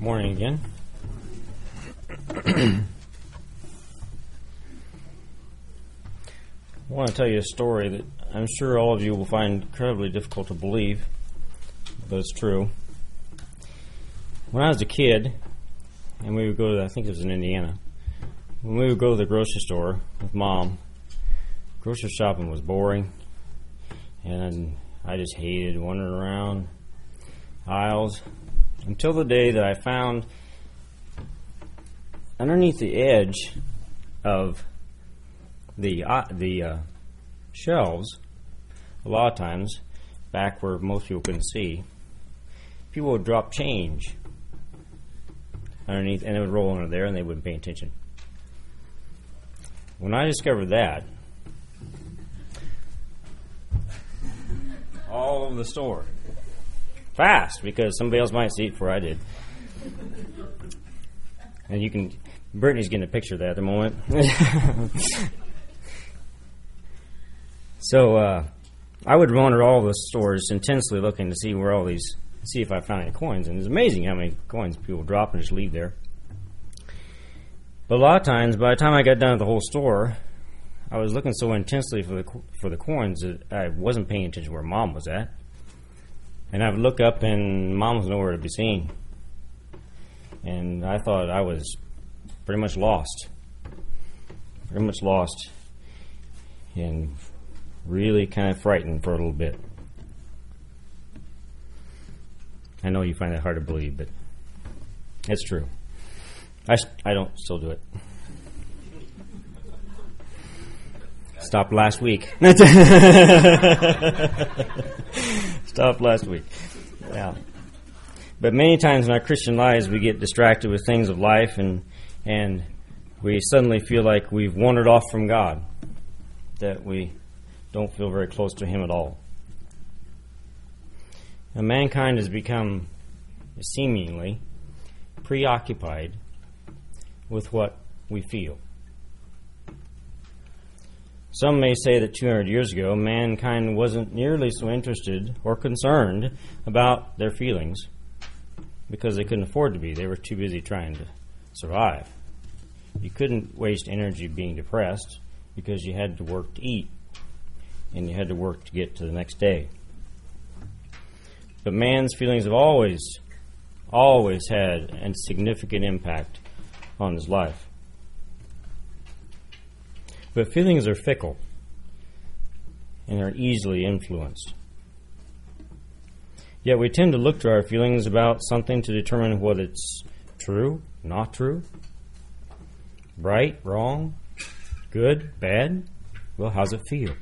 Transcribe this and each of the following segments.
Morning again. I want to tell you a story that I'm sure all of you will find incredibly difficult to believe, but it's true. When I was a kid, and we would go to, I think it was in Indiana, when we would go to the grocery store with Mom, grocery shopping was boring, and I just hated wandering around aisles until the day that I found underneath the edge of the shelves, a lot of times, back where most people couldn't see, people would drop change underneath, and it would roll under there, and they wouldn't pay attention. When I discovered that, all over the store, fast, because somebody else might see it before I did. And Brittany's getting a picture of that at the moment. So I would wander all the stores intensely looking to see if I found any coins. And it's amazing how many coins people drop and just leave there. But a lot of times, by the time I got done with the whole store, I was looking so intensely for the coins that I wasn't paying attention where Mom was at. And I would look up, and Mom was nowhere to be seen. And I thought I was pretty much lost. And really kind of frightened for a little bit. I know you find that hard to believe, but it's true. I don't still do it. Stopped last week. Stopped last week. Yeah. But many times in our Christian lives we get distracted with things of life and we suddenly feel like we've wandered off from God, that we don't feel very close to Him at all. And mankind has become seemingly preoccupied with what we feel. Some may say that 200 years ago, mankind wasn't nearly so interested or concerned about their feelings because they couldn't afford to be. They were too busy trying to survive. You couldn't waste energy being depressed because you had to work to eat and you had to work to get to the next day. But man's feelings have always had a significant impact on his life. But feelings are fickle and are easily influenced. Yet we tend to look to our feelings about something to determine whether it's true, not true, right, wrong, good, bad. Well, how's it feel?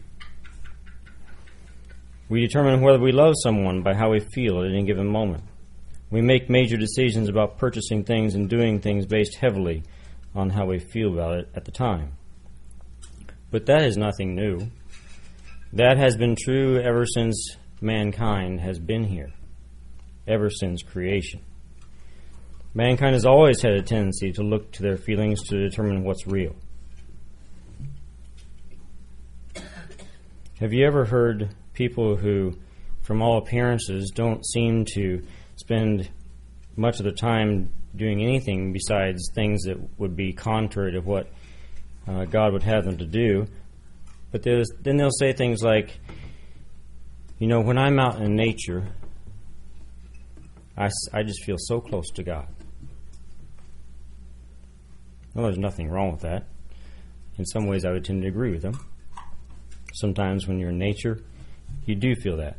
We determine whether we love someone by how we feel at any given moment. We make major decisions about purchasing things and doing things based heavily on how we feel about it at the time. But that is nothing new. That has been true ever since mankind has been here, ever since creation. Mankind has always had a tendency to look to their feelings to determine what's real. Have you ever heard people who, from all appearances, don't seem to spend much of their time doing anything besides things that would be contrary to what God would have them to do, but then they'll say things like, when I'm out in nature, I just feel so close to God. Well, there's nothing wrong with that. In some ways, I would tend to agree with them. Sometimes when you're in nature, you do feel that.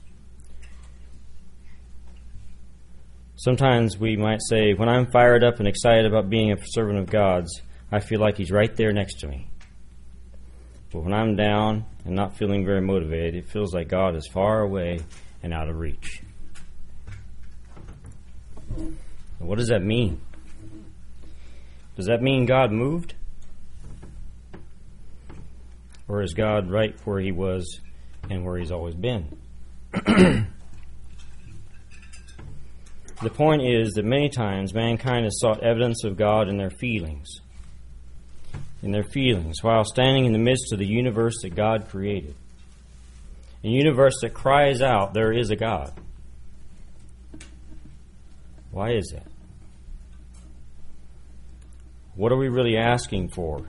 Sometimes we might say, when I'm fired up and excited about being a servant of God's, I feel like He's right there next to me. But when I'm down and not feeling very motivated, it feels like God is far away and out of reach. What does that mean? Does that mean God moved? Or is God right where He was and where He's always been? The point is that many times mankind has sought evidence of God in their feelings. While standing in the midst of the universe that God created. A universe that cries out, there is a God. Why is that? What are we really asking for?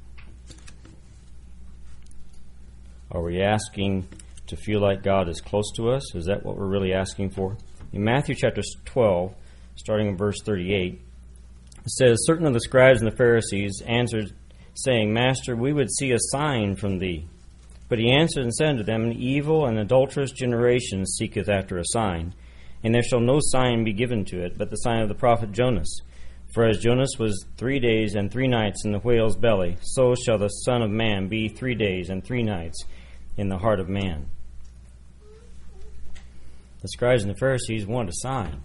Are we asking to feel like God is close to us? Is that what we're really asking for? In Matthew chapter 12, starting in verse 38, it says, "Certain of the scribes and the Pharisees answered, saying, Master, we would see a sign from thee. But he answered and said unto them, An evil and adulterous generation seeketh after a sign, and there shall no sign be given to it, but the sign of the prophet Jonas. For as Jonas was 3 days and 3 nights in the whale's belly, so shall the Son of Man be 3 days and 3 nights in the heart of man." The scribes and the Pharisees wanted a sign.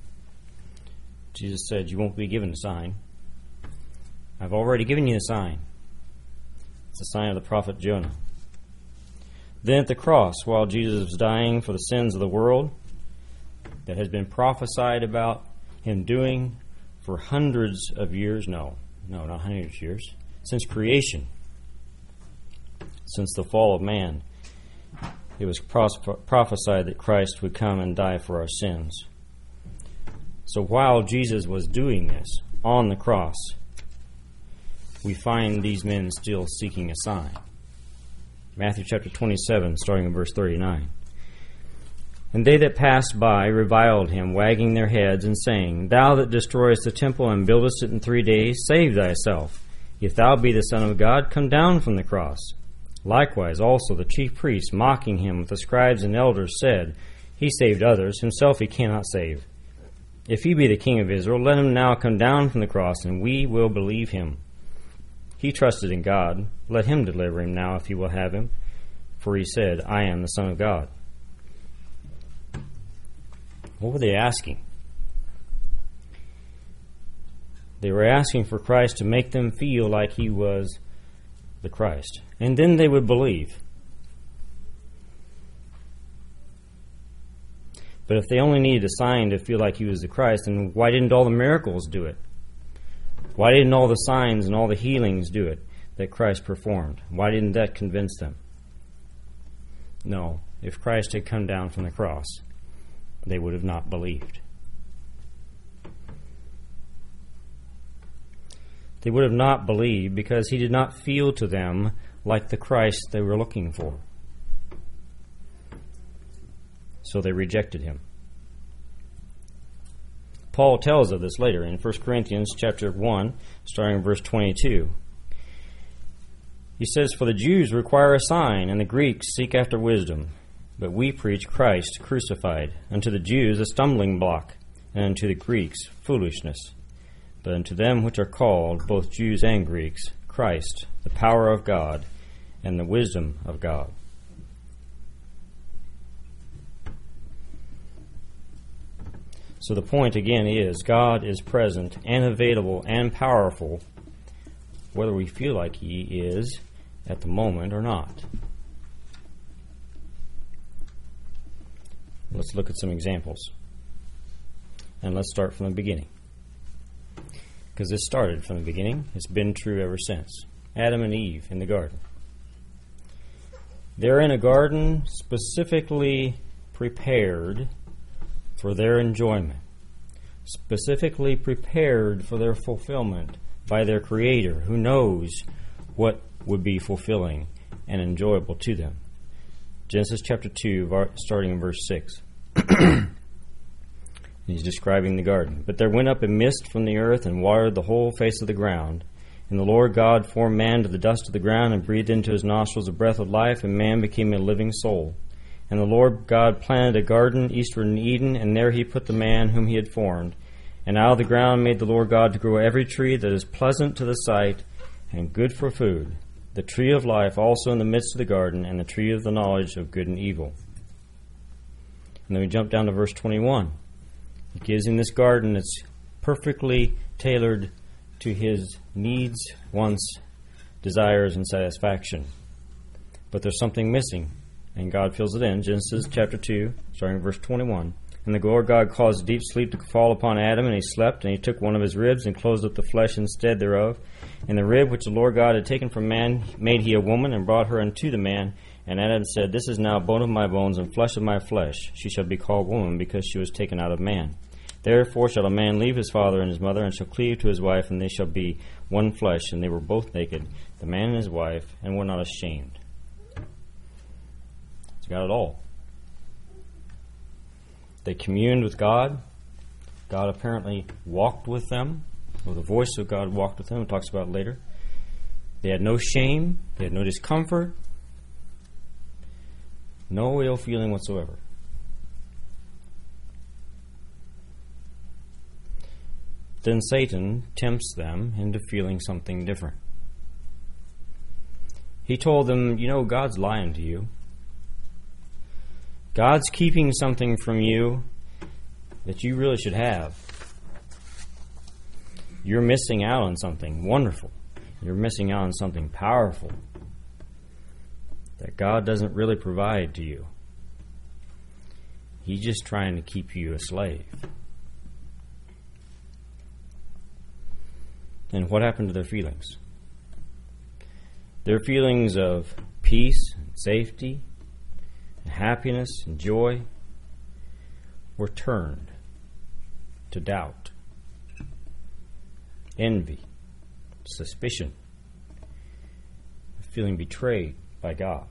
Jesus said, "You won't be given a sign. I've already given you a sign. It's the sign of the prophet Jonah." Then at the cross, while Jesus was dying for the sins of the world, that has been prophesied about him doing for hundreds of years, no, not hundreds of years, since creation, since the fall of man, it was prophesied that Christ would come and die for our sins. So while Jesus was doing this on the cross, we find these men still seeking a sign. Matthew chapter 27, starting in verse 39. "And they that passed by reviled him, wagging their heads, and saying, Thou that destroyest the temple and buildest it in 3 days, save thyself. If thou be the Son of God, come down from the cross. Likewise also the chief priests, mocking him with the scribes and elders, said, He saved others, himself he cannot save. If he be the King of Israel, let him now come down from the cross, and we will believe him. He trusted in God. Let him deliver him now if he will have him. For he said, I am the Son of God." What were they asking? They were asking for Christ to make them feel like he was the Christ. And then they would believe. But if they only needed a sign to feel like he was the Christ, then why didn't all the miracles do it? Why didn't all the signs and all the healings do it that Christ performed? Why didn't that convince them? No, if Christ had come down from the cross, they would have not believed. They would have not believed because he did not feel to them like the Christ they were looking for. So they rejected him. Paul tells of this later in 1 Corinthians chapter 1, starting in verse 22. He says, "For the Jews require a sign, and the Greeks seek after wisdom. But we preach Christ crucified, unto the Jews a stumbling block, and unto the Greeks foolishness. But unto them which are called, both Jews and Greeks, Christ, the power of God, and the wisdom of God." So the point again is, God is present and available and powerful, whether we feel like he is at the moment or not. Let's look at some examples. And let's start from the beginning. Because this started from the beginning. It's been true ever since. Adam and Eve in the garden. They're in a garden specifically prepared for their enjoyment, specifically prepared for their fulfillment by their Creator, who knows what would be fulfilling and enjoyable to them. Genesis chapter 2, starting in verse 6. He's describing the garden. "But there went up a mist from the earth and watered the whole face of the ground. And the Lord God formed man to the dust of the ground and breathed into his nostrils a breath of life, and man became a living soul. And the Lord God planted a garden eastward in Eden, and there he put the man whom he had formed. And out of the ground made the Lord God to grow every tree that is pleasant to the sight and good for food, the tree of life also in the midst of the garden, and the tree of the knowledge of good and evil." And then we jump down to verse 21. He gives him this garden that's perfectly tailored to his needs, wants, desires, and satisfaction. But there's something missing, and God fills it in. Genesis chapter 2, starting verse 21. "And the Lord God caused a deep sleep to fall upon Adam, and he slept, and he took one of his ribs, and closed up the flesh instead thereof. And the rib which the Lord God had taken from man made he a woman, and brought her unto the man. And Adam said, This is now bone of my bones, and flesh of my flesh. She shall be called woman, because she was taken out of man. Therefore shall a man leave his father and his mother, and shall cleave to his wife, and they shall be one flesh. And they were both naked, the man and his wife, and were not ashamed. It's got it all. They communed with God. God apparently walked with them, or the voice of God walked with them. It talks about it later. They had no shame. They had no discomfort. No ill feeling whatsoever. Then Satan tempts them into feeling something different. He told them, God's lying to you. God's keeping something from you that you really should have. You're missing out on something wonderful. You're missing out on something powerful that God doesn't really provide to you. He's just trying to keep you a slave. And what happened to their feelings? Their feelings of peace and safety and happiness and joy were turned to doubt, envy, suspicion, feeling betrayed by God.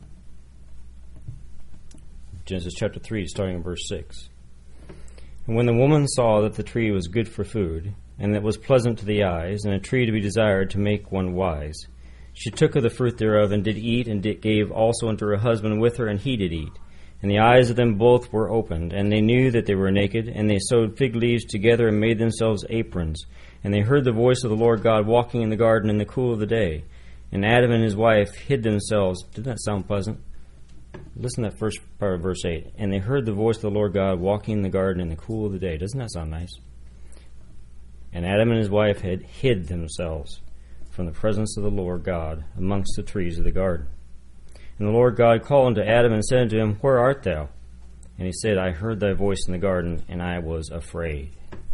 Genesis chapter 3, starting in verse 6. And when the woman saw that the tree was good for food, and that was pleasant to the eyes, and a tree to be desired to make one wise, she took of the fruit thereof, and did eat, and gave also unto her husband with her, and he did eat. And the eyes of them both were opened, and they knew that they were naked, and they sewed fig leaves together, and made themselves aprons. And they heard the voice of the Lord God walking in the garden in the cool of the day. And Adam and his wife hid themselves. Didn't that sound pleasant? Listen to that first part of verse 8. And they heard the voice of the Lord God walking in the garden in the cool of the day. Doesn't that sound nice? And Adam and his wife had hid themselves from the presence of the Lord God amongst the trees of the garden. And the Lord God called unto Adam and said unto him, Where art thou? And he said, I heard thy voice in the garden, and I was afraid,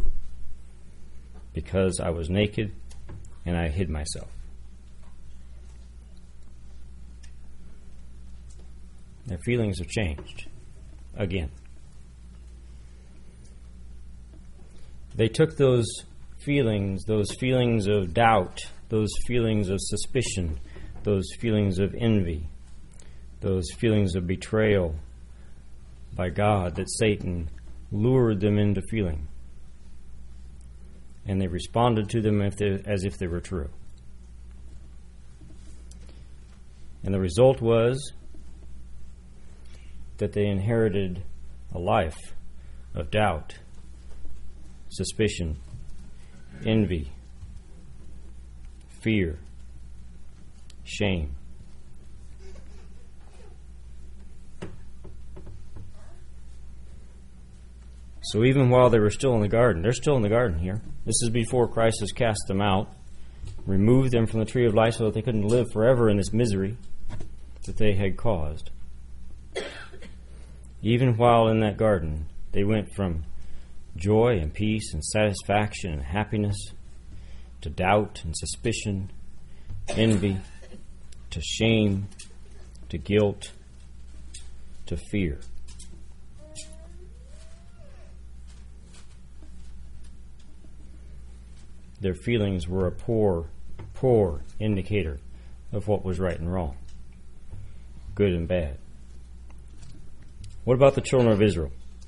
because I was naked, and I hid myself. Their feelings have changed again. They took those feelings of doubt, those feelings of suspicion, those feelings of envy, those feelings of betrayal by God that Satan lured them into feeling. And they responded to them as if they were true. And the result was that they inherited a life of doubt, suspicion, envy, fear, shame. So even while they were still in the garden, they're still in the garden here. This is before Christ has cast them out, removed them from the tree of life so that they couldn't live forever in this misery that they had caused. Even while in that garden, they went from joy and peace and satisfaction and happiness to doubt and suspicion, envy, to shame, to guilt, to fear. Their feelings were a poor indicator of what was right and wrong, good and bad. What about the children of Israel?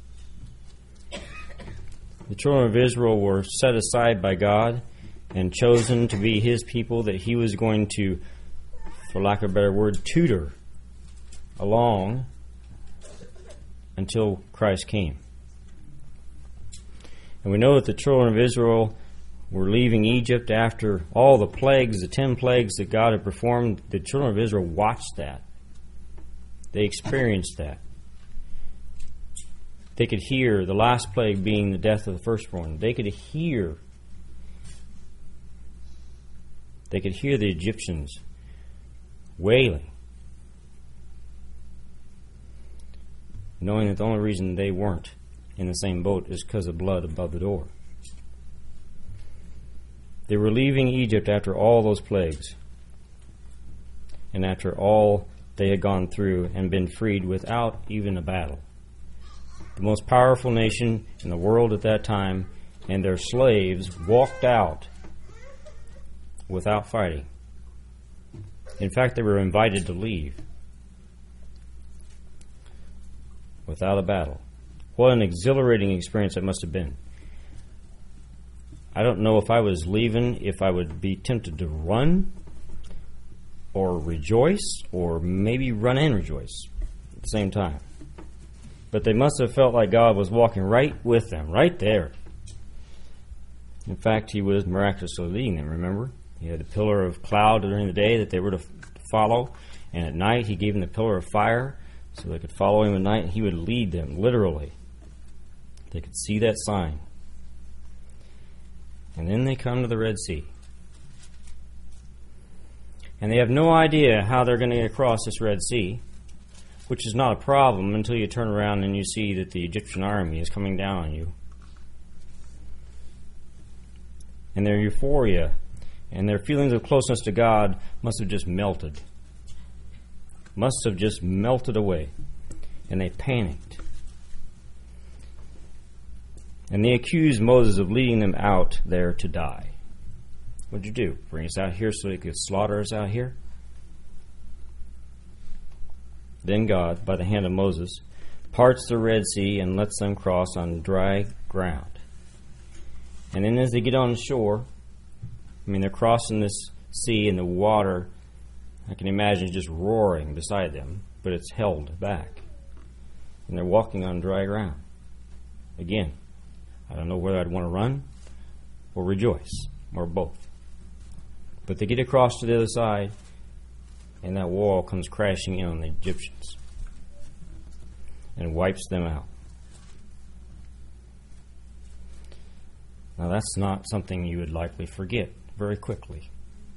The children of Israel were set aside by God and chosen to be His people that He was going to, for lack of a better word, tutor along until Christ came. And we know that the children of Israel were leaving Egypt after all the plagues, the 10 plagues that God had performed. The children of Israel watched that. They experienced that. They could hear the last plague being the death of the firstborn. They could hear the Egyptians wailing, knowing that the only reason they weren't in the same boat is because of blood above the door. They were leaving Egypt after all those plagues and after all they had gone through and been freed without even a battle. the most powerful nation in the world at that time, and their slaves walked out without fighting. In fact, they were invited to leave without a battle. What an exhilarating experience it must have been. I don't know if I was leaving, if I would be tempted to run or rejoice, or maybe run and rejoice at the same time. But they must have felt like God was walking right with them, right there. In fact, He was miraculously leading them, remember? He had a pillar of cloud during the day that they were to follow, and at night He gave them the pillar of fire so they could follow Him at night, and He would lead them, literally. They could see that sign. And then they come to the Red Sea. And they have no idea how they're going to get across this Red Sea, which is not a problem until you turn around and you see that the Egyptian army is coming down on you. And their euphoria and their feelings of closeness to God must have just melted. Must have just melted away. And they panicked. And they accused Moses of leading them out there to die. What'd you do? Bring us out here so He could slaughter us out here? Then God, by the hand of Moses, parts the Red Sea and lets them cross on dry ground. And then as they get on the shore, they're crossing this sea, and the water, I can imagine, just roaring beside them, but it's held back. And they're walking on dry ground. Again, I don't know whether I'd want to run or rejoice, or both. But they get across to the other side, and that wall comes crashing in on the Egyptians and wipes them out. Now that's not something you would likely forget very quickly.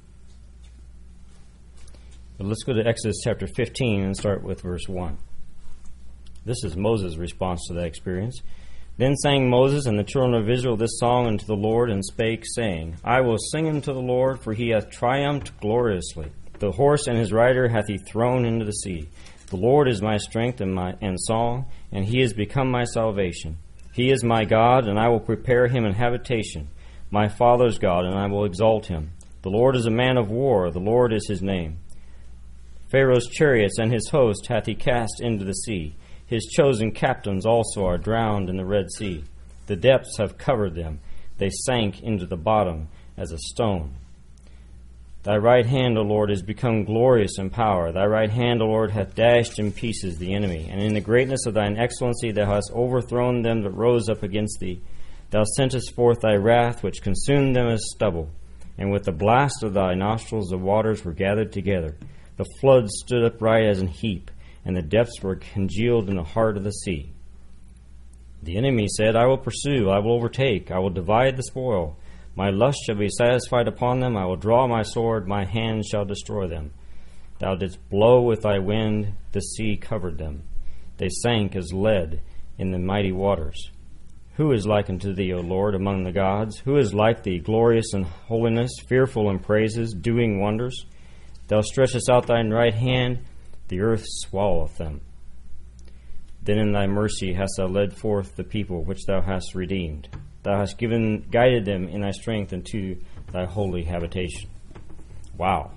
But let's go to Exodus chapter 15 and start with verse 1. This is Moses' response to that experience. Then sang Moses and the children of Israel this song unto the Lord, and spake, saying, I will sing unto the Lord, for He hath triumphed gloriously. The horse and his rider hath He thrown into the sea. The Lord is my strength and song, and He is become my salvation. He is my God, and I will prepare Him an habitation, my father's God, and I will exalt Him. The Lord is a man of war, the Lord is His name. Pharaoh's chariots and his host hath He cast into the sea. His chosen captains also are drowned in the Red Sea. The depths have covered them. They sank into the bottom as a stone. Thy right hand, O Lord, is become glorious in power. Thy right hand, O Lord, hath dashed in pieces the enemy. And in the greatness of thine excellency thou hast overthrown them that rose up against thee. Thou sentest forth thy wrath, which consumed them as stubble. And with the blast of thy nostrils the waters were gathered together. The floods stood upright as an heap, and the depths were congealed in the heart of the sea. The enemy said, I will pursue, I will overtake, I will divide the spoil. My lust shall be satisfied upon them, I will draw my sword, my hand shall destroy them. Thou didst blow with thy wind, the sea covered them. They sank as lead in the mighty waters. Who is like unto thee, O Lord, among the gods? Who is like thee, glorious in holiness, fearful in praises, doing wonders? Thou stretchest out thine right hand, the earth swalloweth them. Then in thy mercy hast thou led forth the people which thou hast redeemed. Thou hast guided them in thy strength into thy holy habitation. Wow.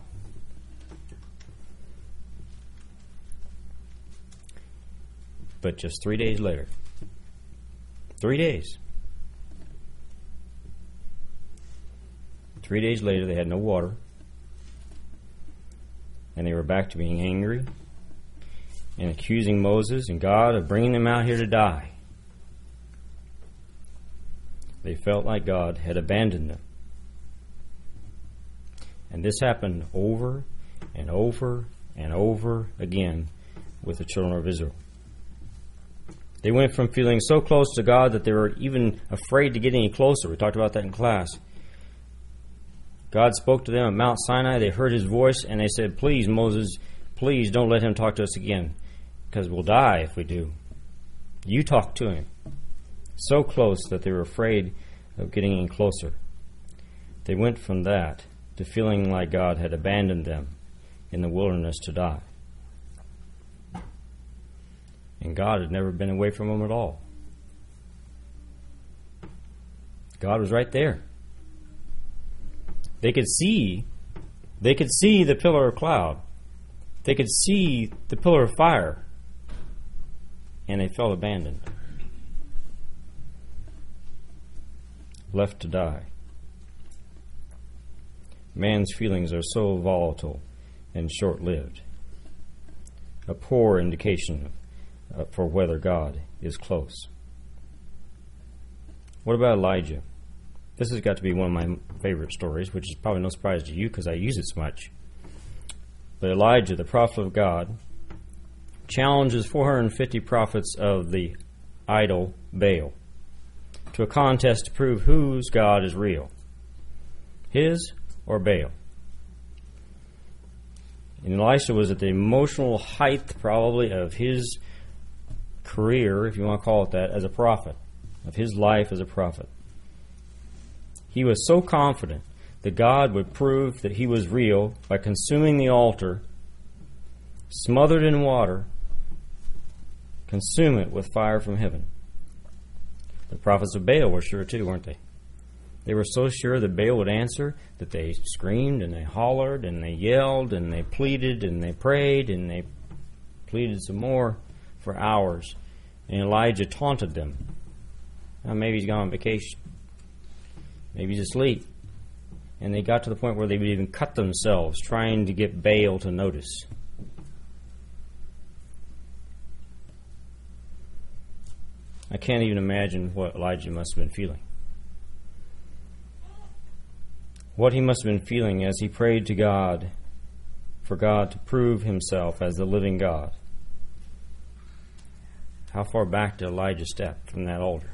But just 3 days later, 3 days. 3 days later, they had no water, and they were back to being angry and accusing Moses and God of bringing them out here to die. They felt like God had abandoned them. And this happened over and over and over again with the children of Israel. They went from feeling so close to God that they were even afraid to get any closer. We talked about that in class. God spoke to them at Mount Sinai. They heard His voice, and they said, please, Moses, please don't let Him talk to us again, because we'll die if we do. You talk to Him. So close that they were afraid of getting any closer. They went from that to feeling like God had abandoned them in the wilderness to die. And God had never been away from them at all. God was right there. They could see the pillar of cloud. They could see the pillar of fire. And they felt abandoned. Left to die. Man's feelings are so volatile and short-lived. A poor indication for whether God is close. What about Elijah? This has got to be one of my favorite stories, which is probably no surprise to you because I use it so much. But Elijah, the prophet of God, challenges 450 prophets of the idol Baal to a contest to prove whose God is real, his or Baal. And Elisha was at the emotional height, probably, of his career, if you want to call it that, as a prophet, of his life as a prophet. He was so confident that God would prove that he was real by consuming the altar, smothered in water, consume it with fire from heaven. The prophets of Baal were sure too, weren't they? They were so sure that Baal would answer that they screamed and they hollered and they yelled and they pleaded and they prayed and they pleaded some more for hours. And Elijah taunted them. Now, maybe he's gone on vacation. Maybe he's asleep. And they got to the point where they would even cut themselves trying to get Baal to notice. I can't even imagine what Elijah must have been feeling. What he must have been feeling as he prayed to God for God to prove himself as the living God. How far back did Elijah step from that altar?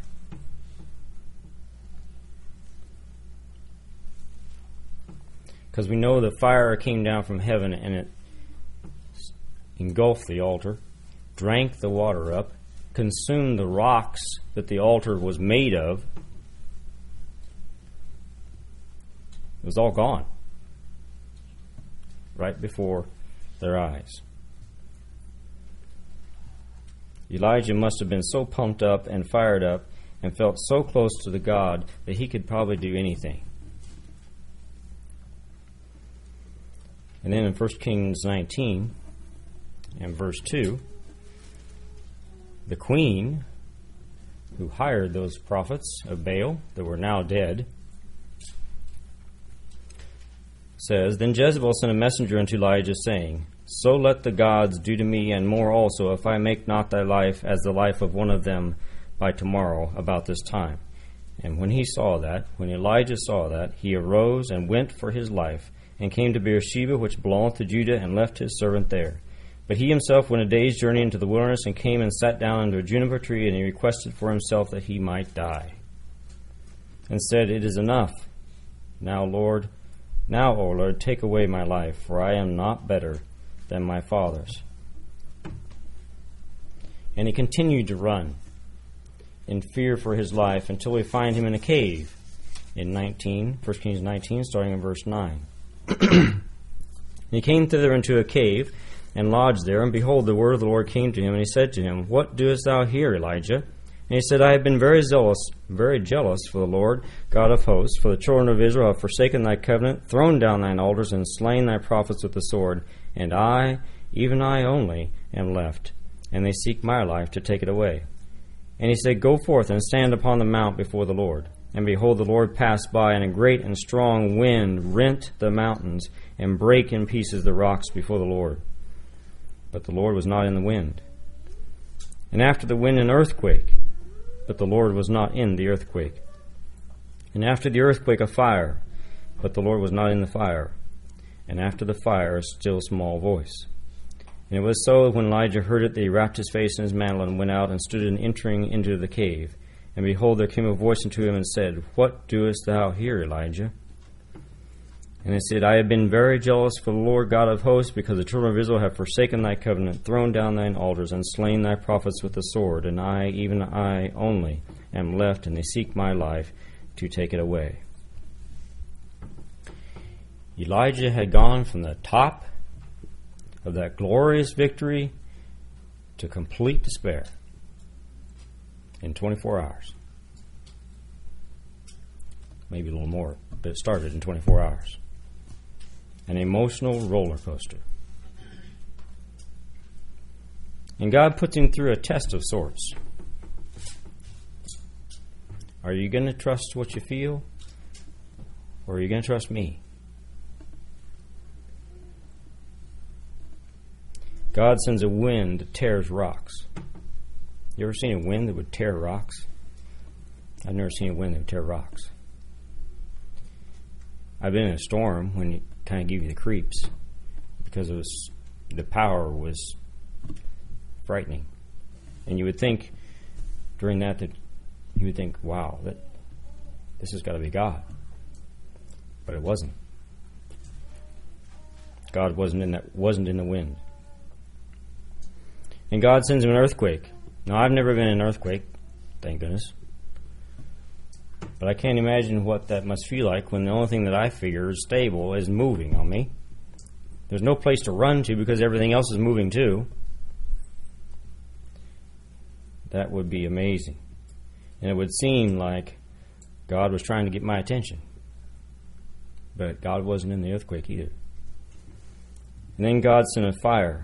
Because we know that fire came down from heaven and it engulfed the altar, drank the water up, consumed the rocks that the altar was made of. It was all gone right before their eyes. Elijah must have been so pumped up and fired up and felt so close to the God that he could probably do anything. And then in 1 Kings 19 and verse 2, the queen who hired those prophets of Baal that were now dead says, Then Jezebel sent a messenger unto Elijah, saying, So let the gods do to me, and more also, if I make not thy life as the life of one of them by tomorrow about this time. And when Elijah saw that, he arose and went for his life, and came to Beersheba, which belongeth to Judah, and left his servant there. But he himself went a day's journey into the wilderness, and came and sat down under a juniper tree, and he requested for himself that he might die, and said, It is enough. Now, O Lord, take away my life, for I am not better than my fathers. And he continued to run in fear for his life until we find him in a cave in 1 Kings 19, starting in verse 9. And he came thither into a cave and lodged there, and behold, the word of the Lord came to him, and he said to him, What doest thou here, Elijah? And he said, I have been very jealous for the Lord God of hosts, for the children of Israel have forsaken thy covenant, thrown down thine altars, and slain thy prophets with the sword. And I, even I only, am left, and they seek my life to take it away. And he said, Go forth and stand upon the mount before the Lord. And behold, the Lord passed by, and a great and strong wind rent the mountains, and brake in pieces the rocks before the Lord. But the Lord was not in the wind. And after the wind an earthquake, but the Lord was not in the earthquake. And after the earthquake a fire, but the Lord was not in the fire. And after the fire a still small voice. And it was so that when Elijah heard it, that he wrapped his face in his mantle, and went out, and stood in entering into the cave. And behold, there came a voice unto him, and said, What doest thou here, Elijah? And he said, I have been very jealous for the Lord God of hosts, because the children of Israel have forsaken thy covenant, thrown down thine altars, and slain thy prophets with the sword. And I, even I only, am left, and they seek my life to take it away. Elijah had gone from the top of that glorious victory to complete despair in 24 hours. maybe a little more, but it started in 24 hours. An emotional roller coaster. And God puts him through a test of sorts. Are you going to trust what you feel? Or are you going to trust me? God sends a wind that tears rocks. You ever seen a wind that would tear rocks? I've never seen a wind that would tear rocks. I've been in a storm when it kind of give you the creeps because the power was frightening. And you would think during that you would think, wow, this has got to be God. But it wasn't. God wasn't in the wind. And God sends him an earthquake. Now, I've never been in an earthquake, thank goodness. But I can't imagine what that must feel like when the only thing that I figure is stable is moving on me. There's no place to run to because everything else is moving too. That would be amazing. And it would seem like God was trying to get my attention. But God wasn't in the earthquake either. And then God sent a fire.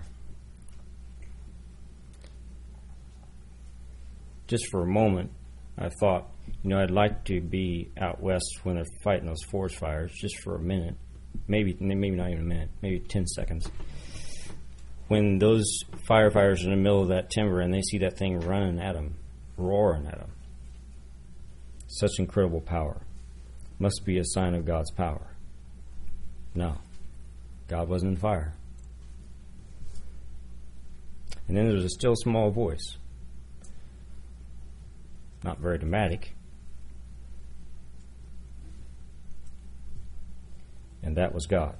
Just for a moment, I thought, I'd like to be out west when they're fighting those forest fires, just for a minute. Maybe not even a minute, maybe 10 seconds. When those firefighters are in the middle of that timber and they see that thing running at them, roaring at them. Such incredible power. Must be a sign of God's power. No, God wasn't in fire. And then there was a still small voice. Not very dramatic. And that was God.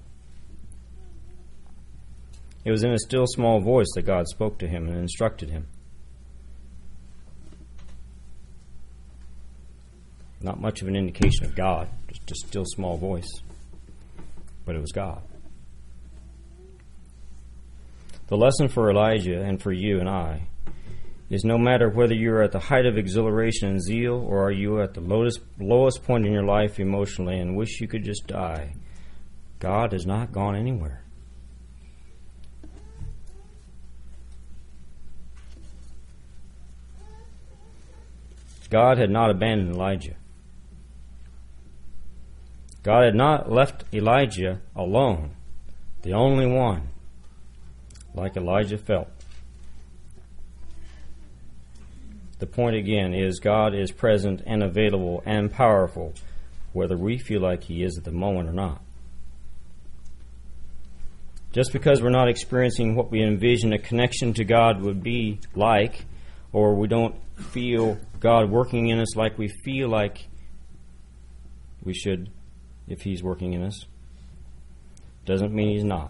It was in a still small voice that God spoke to him and instructed him. Not much of an indication of God, just a still small voice. But it was God. The lesson for Elijah and for you and I is no matter whether you're at the height of exhilaration and zeal or are you at the lowest point in your life emotionally and wish you could just die, God has not gone anywhere. God had not abandoned Elijah. God had not left Elijah alone, the only one, like Elijah felt. The point again is God is present and available and powerful, whether we feel like he is at the moment or not. Just because we're not experiencing what we envision a connection to God would be like, or we don't feel God working in us like we feel like we should if he's working in us, doesn't mean he's not.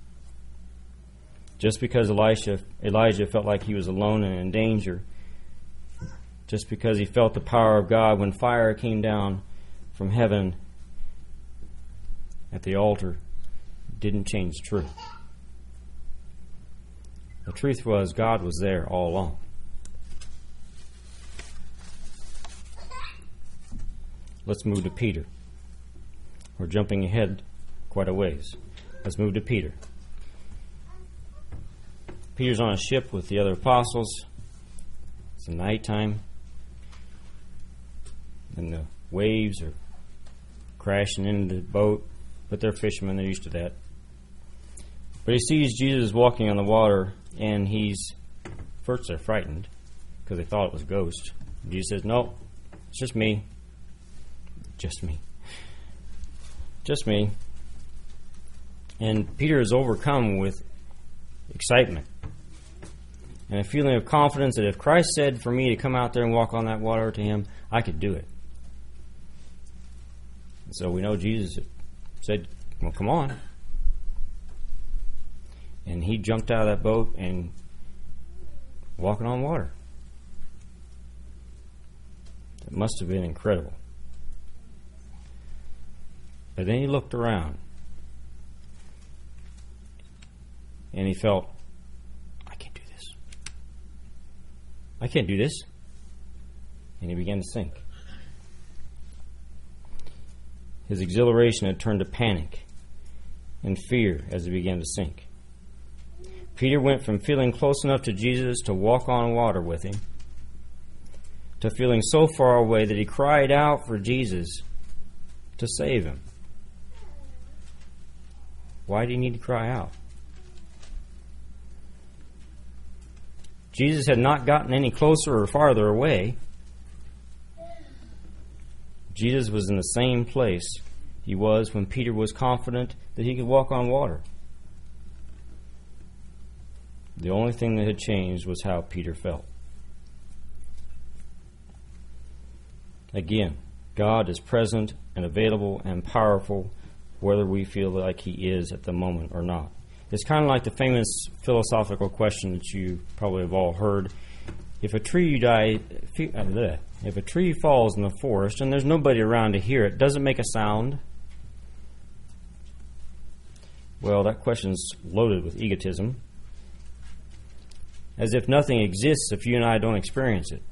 Just because Elijah felt like he was alone and in danger, just because he felt the power of God when fire came down from heaven at the altar, didn't change the truth. The truth was God was there all along. Let's move to Peter. We're jumping ahead quite a ways. Let's move to Peter. Peter's on a ship with the other apostles. It's nighttime. And the waves are crashing into the boat. But they're fishermen, they're used to that. But he sees Jesus walking on the water, and first they're frightened, because they thought it was a ghost. And Jesus says, no, it's just me. Just me. Just me. And Peter is overcome with excitement and a feeling of confidence that if Christ said for me to come out there and walk on that water to him, I could do it. And so we know Jesus said, well, come on. And he jumped out of that boat and walking on water. It must have been incredible. But then he looked around and he felt, I can't do this. I can't do this. And he began to sink. His exhilaration had turned to panic and fear as he began to sink. Peter went from feeling close enough to Jesus to walk on water with him to feeling so far away that he cried out for Jesus to save him. Why did he need to cry out? Jesus had not gotten any closer or farther away. Jesus was in the same place he was when Peter was confident that he could walk on water. The only thing that had changed was how Peter felt. Again, God is present and available and powerful whether we feel like He is at the moment or not. It's kind of like the famous philosophical question that you probably have all heard. If a tree falls in the forest and there's nobody around to hear it, does it make a sound? Well, that question's loaded with egotism. As if nothing exists if you and I don't experience it.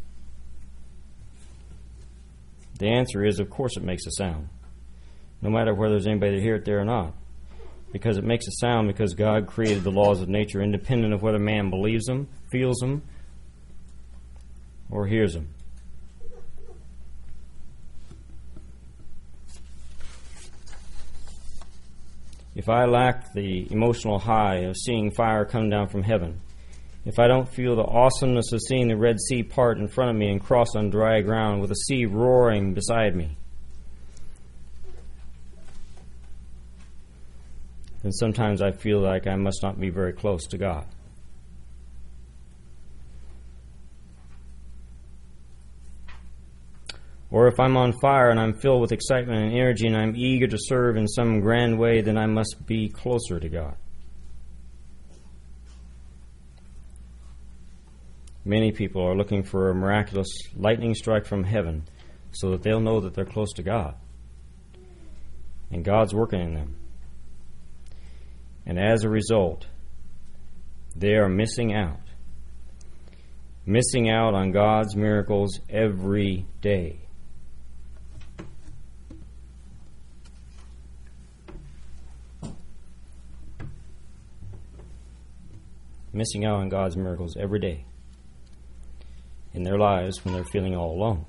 The answer is, of course, it makes a sound, no matter whether there's anybody to hear it there or not. Because it makes a sound because God created the laws of nature independent of whether man believes them, feels them, or hears them. If I lack the emotional high of seeing fire come down from heaven, if I don't feel the awesomeness of seeing the Red Sea part in front of me and cross on dry ground with the sea roaring beside me, then sometimes I feel like I must not be very close to God. Or if I'm on fire and I'm filled with excitement and energy and I'm eager to serve in some grand way, then I must be closer to God. Many people are looking for a miraculous lightning strike from heaven so that they'll know that they're close to God. And God's working in them. And as a result, they are missing out. Missing out on God's miracles every day. Missing out on God's miracles every day in their lives when they're feeling all alone.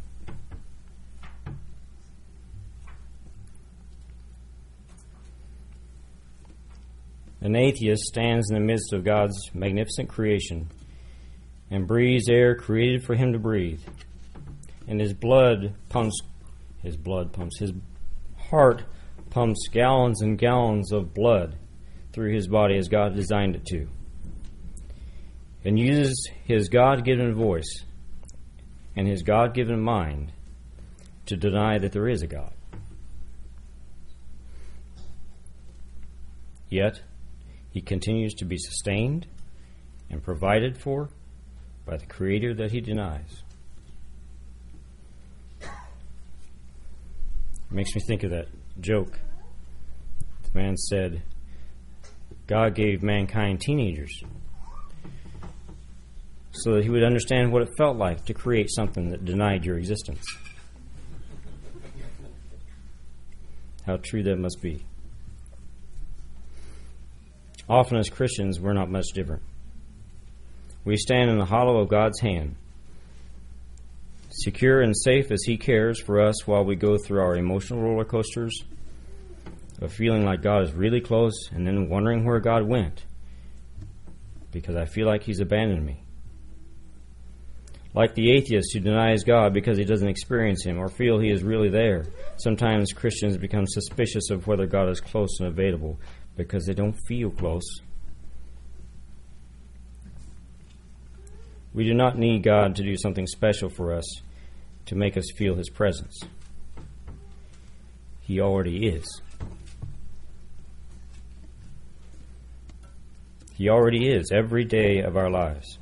An atheist stands in the midst of God's magnificent creation and breathes air created for him to breathe. And his heart pumps gallons and gallons of blood through his body as God designed it to. And uses his God-given voice and his God-given mind to deny that there is a God. Yet, he continues to be sustained and provided for by the Creator that he denies. It makes me think of that joke. The man said, God gave mankind teenagers so that he would understand what it felt like to create something that denied your existence. How true that must be. Often as Christians, we're not much different. We stand in the hollow of God's hand, secure and safe as He cares for us while we go through our emotional roller coasters of feeling like God is really close and then wondering where God went because I feel like He's abandoned me. Like the atheist who denies God because he doesn't experience Him or feel He is really there, sometimes Christians become suspicious of whether God is close and available because they don't feel close. We do not need God to do something special for us to make us feel His presence. He already is. He already is every day of our lives.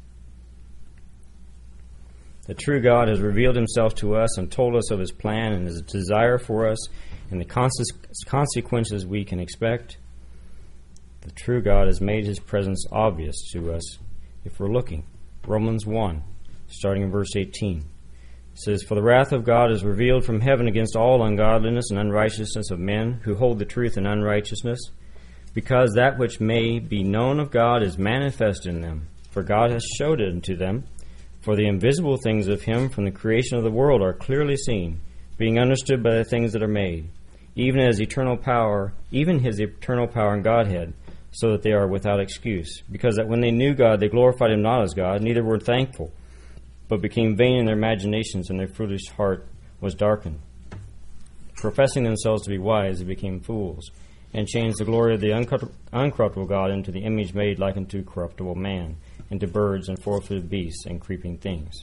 The true God has revealed Himself to us and told us of His plan and His desire for us and the consequences we can expect. The true God has made His presence obvious to us if we're looking. Romans 1, starting in verse 18, It says, "For the wrath of God is revealed from heaven against all ungodliness and unrighteousness of men who hold the truth in unrighteousness, because that which may be known of God is manifest in them. For God has showed it unto them. For the invisible things of him from the creation of the world are clearly seen, being understood by the things that are made, even his eternal power and Godhead, so that they are without excuse. Because that when they knew God, they glorified him not as God, neither were thankful, but became vain in their imaginations, and their foolish heart was darkened. Professing themselves to be wise, they became fools, and changed the glory of the uncorruptible God into the image made like unto corruptible man, into birds and four-footed beasts and creeping things."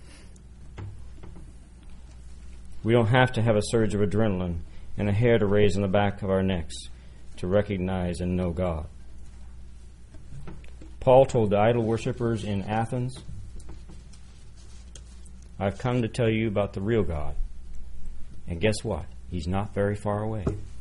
We don't have to have a surge of adrenaline and a hair to raise on the back of our necks to recognize and know God. Paul told the idol worshippers in Athens, "I've come to tell you about the real God. And guess what? He's not very far away."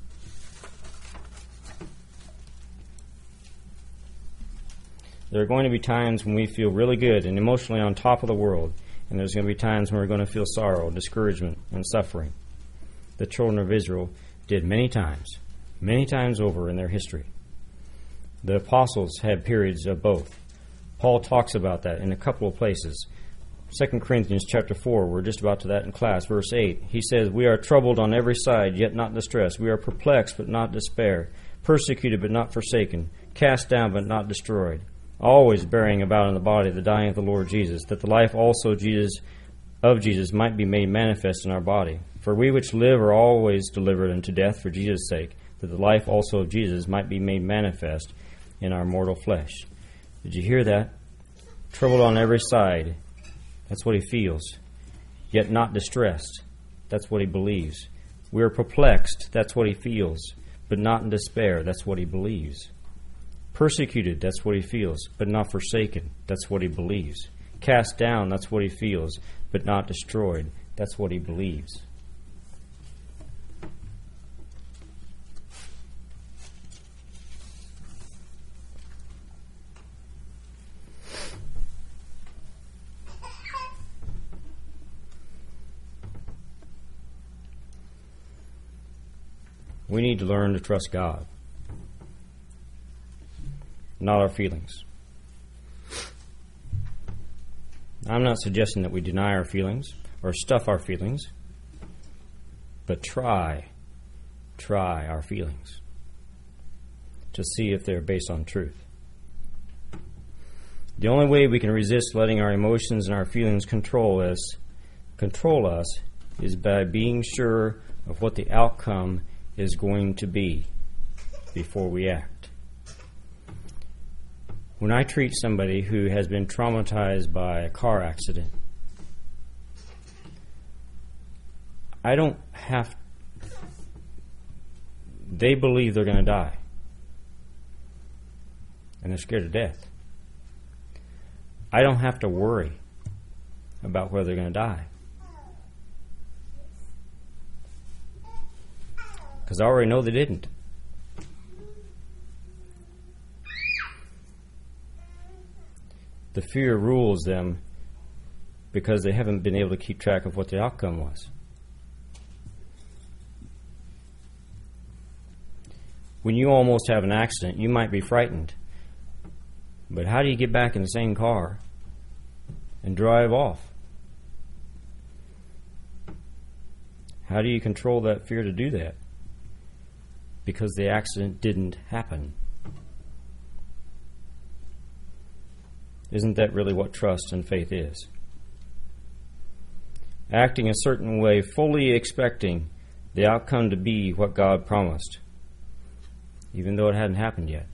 There are going to be times when we feel really good and emotionally on top of the world, and there's going to be times when we're going to feel sorrow, discouragement, and suffering. The children of Israel did many times over in their history. The apostles had periods of both. Paul talks about that in a couple of places. 2 Corinthians chapter 4, we're just about to that in class, verse 8. He says, "We are troubled on every side, yet not distressed. We are perplexed, but not despair. Persecuted, but not forsaken. Cast down, but not destroyed. Always bearing about in the body the dying of the Lord Jesus, that the life also of Jesus might be made manifest in our body. For we which live are always delivered unto death for Jesus' sake, that the life also of Jesus might be made manifest in our mortal flesh." Did you hear that? Troubled on every side. That's what he feels. Yet not distressed. That's what he believes. We are perplexed. That's what he feels. But not in despair. That's what he believes. Persecuted, that's what he feels, but not forsaken. That's what he believes. Cast down, that's what he feels, but not destroyed. That's what he believes. We need to learn to trust God, not our feelings. I'm not suggesting that we deny our feelings or stuff our feelings, but try our feelings to see if they're based on truth. The only way we can resist letting our emotions and our feelings control us is by being sure of what the outcome is going to be before we act. When I treat somebody who has been traumatized by a car accident, they believe they're going to die. And they're scared to death. I don't have to worry about whether they're going to die. Because I already know they didn't. The fear rules them because they haven't been able to keep track of what the outcome was. When you almost have an accident, you might be frightened. But how do you get back in the same car and drive off? How do you control that fear to do that? Because the accident didn't happen. Isn't that really what trust and faith is? Acting a certain way, fully expecting the outcome to be what God promised, even though it hadn't happened yet.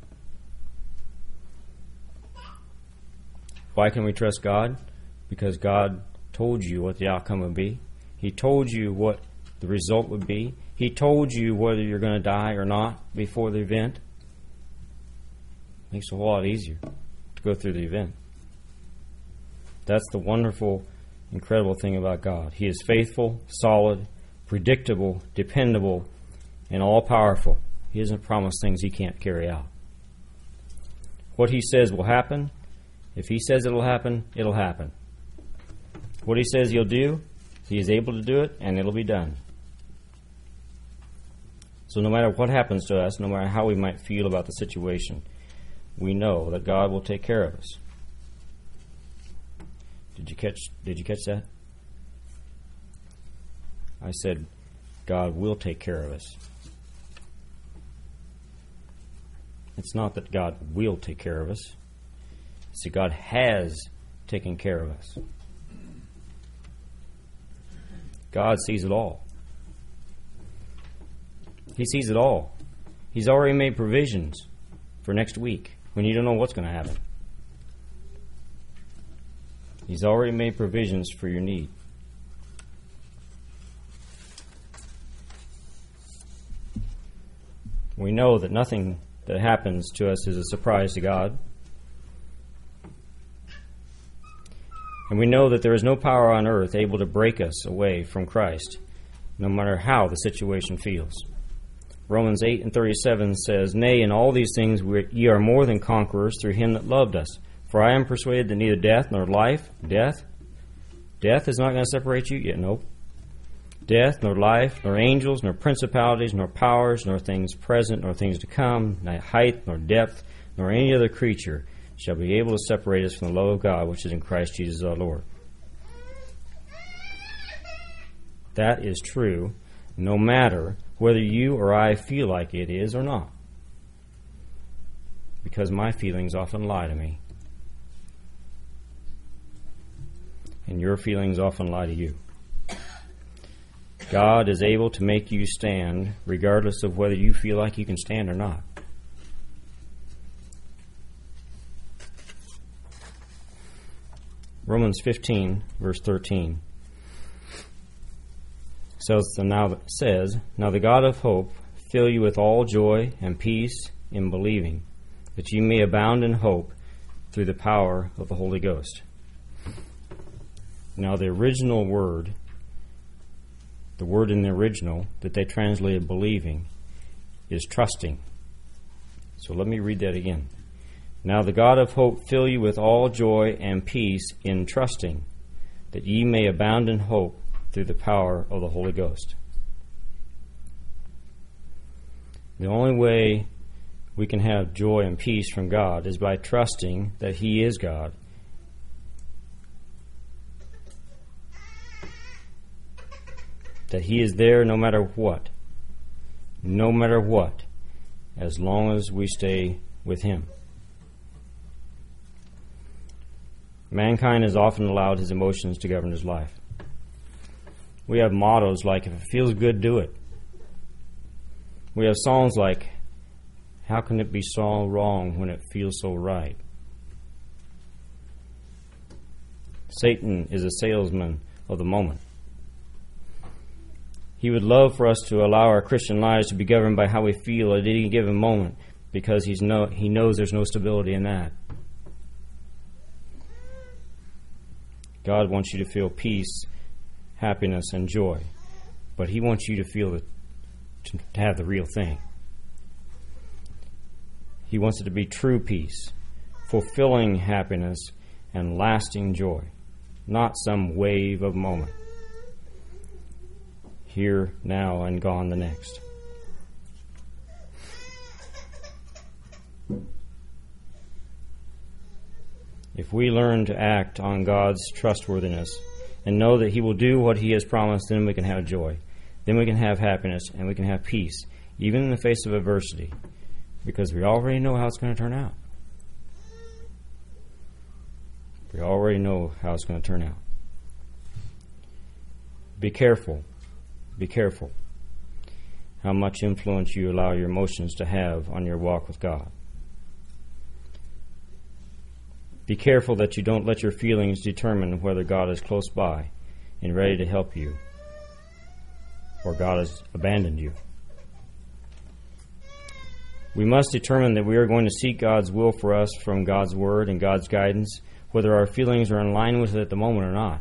Why can we trust God? Because God told you what the outcome would be. He told you what the result would be. He told you whether you're going to die or not before the event. Makes it a whole lot easier to go through the event. That's the wonderful, incredible thing about God. He is faithful, solid, predictable, dependable, and all-powerful. He doesn't promise things He can't carry out. What He says will happen. If He says it'll happen, it'll happen. What He says He'll do, He is able to do it, and it'll be done. So no matter what happens to us, no matter how we might feel about the situation, we know that God will take care of us. Did you catch that? I said, God will take care of us. It's not that God will take care of us. It's that God has taken care of us. God sees it all. He sees it all. He's already made provisions for next week when you don't know what's going to happen. He's already made provisions for your need. We know that nothing that happens to us is a surprise to God. And we know that there is no power on earth able to break us away from Christ, no matter how the situation feels. Romans 8:37 says, Nay, in all these things ye are more than conquerors through Him that loved us. For I am persuaded that neither death nor life, death is not going to separate you yet, nope. Death, nor life, nor angels, nor principalities, nor powers, nor things present, nor things to come, neither height, nor depth, nor any other creature shall be able to separate us from the love of God which is in Christ Jesus our Lord. That is true no matter whether you or I feel like it is or not. Because my feelings often lie to me. And your feelings often lie to you. God is able to make you stand regardless of whether you feel like you can stand or not. Romans 15, verse 13 says, Now the God of hope fill you with all joy and peace in believing, that you may abound in hope through the power of the Holy Ghost. Now the original word, the word in the original that they translated believing, is trusting. So let me read that again. Now the God of hope fill you with all joy and peace in trusting, that ye may abound in hope through the power of the Holy Ghost. The only way we can have joy and peace from God is by trusting that He is God. That He is there no matter what. No matter what. As long as we stay with Him. Mankind has often allowed his emotions to govern his life. We have mottos like, if it feels good, do it. We have songs like, how can it be so wrong when it feels so right? Satan is a salesman of the moment. He would love for us to allow our Christian lives to be governed by how we feel at any given moment, because he knows there's no stability in that. God wants you to feel peace, happiness, and joy, but He wants you to feel to have the real thing. He wants it to be true peace, fulfilling happiness, and lasting joy, not some wave of moment. Here, now, and gone the next. If we learn to act on God's trustworthiness and know that He will do what He has promised, then we can have joy. Then we can have happiness and we can have peace, even in the face of adversity, because we already know how it's going to turn out. We already know how it's going to turn out. Be careful. Be careful how much influence you allow your emotions to have on your walk with God. Be careful that you don't let your feelings determine whether God is close by and ready to help you, or God has abandoned you. We must determine that we are going to seek God's will for us from God's Word and God's guidance, whether our feelings are in line with it at the moment or not.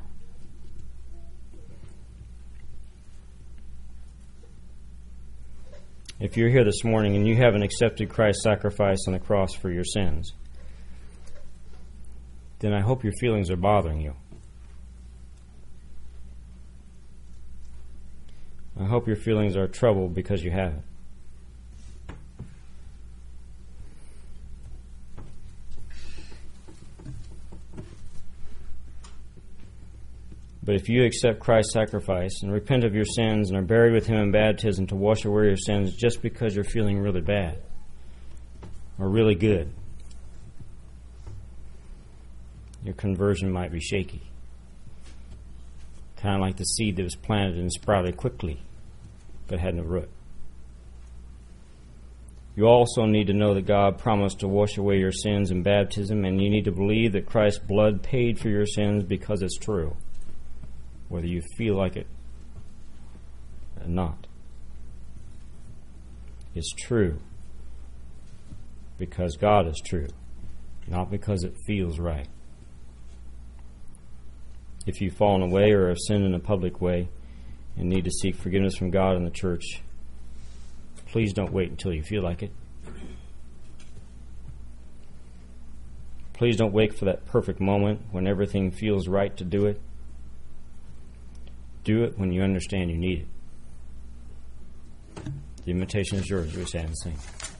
If you're here this morning and you haven't accepted Christ's sacrifice on the cross for your sins, then I hope your feelings are bothering you. I hope your feelings are troubled because you have it. But if you accept Christ's sacrifice and repent of your sins and are buried with Him in baptism to wash away your sins just because you're feeling really bad or really good, your conversion might be shaky. Kind of like the seed that was planted and sprouted quickly but had no root. You also need to know that God promised to wash away your sins in baptism, and you need to believe that Christ's blood paid for your sins because it's true, whether you feel like it or not. It's true because God is true, not because it feels right. If you've fallen away or have sinned in a public way and need to seek forgiveness from God and the church, please don't wait until you feel like it. Please don't wait for that perfect moment when everything feels right to do it. Do it when you understand you need it. The invitation is yours. We stand and sing.